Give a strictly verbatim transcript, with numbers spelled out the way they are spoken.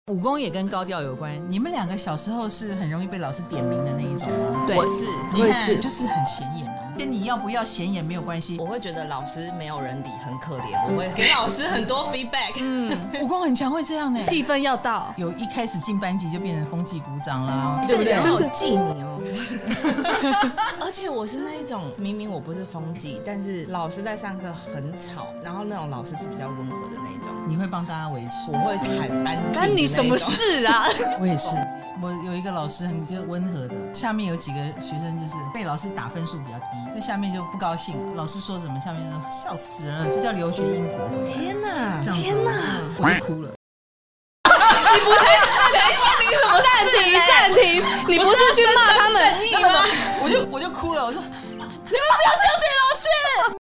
武功也跟高调有关，你们两个小时候是很容易被老师点名的那一种吗？ 对， 我是， 你看就是很显眼啊，跟你要不要显眼没有关系。 我会觉得老师没有人理很可怜，我会给老师很多 feedback。 嗯， 武功很强，会这样呢。 气氛要到， 有一开始进班级就变成风纪鼓掌啦， 对不对？ 好记你哦。 而且我是那一种，明明我不是风纪，但是老师在上课很吵，然后那种老师是比较温和的那一种， 你会帮大家维持。 我会很安静。 干你什么事啊？ 我也是，我有一个老师很就温和的，下面有几个学生就是被老师打分数比较低，那下面就不高兴，老师说什么，下面就说笑死了，这叫留学英国回来。 天哪！ 这样子天哪！ 我就哭了。 你不是等一下，你怎么暂停暂停？你不是去骂他们？ 我就我就哭了，我说你们不要这样对老师。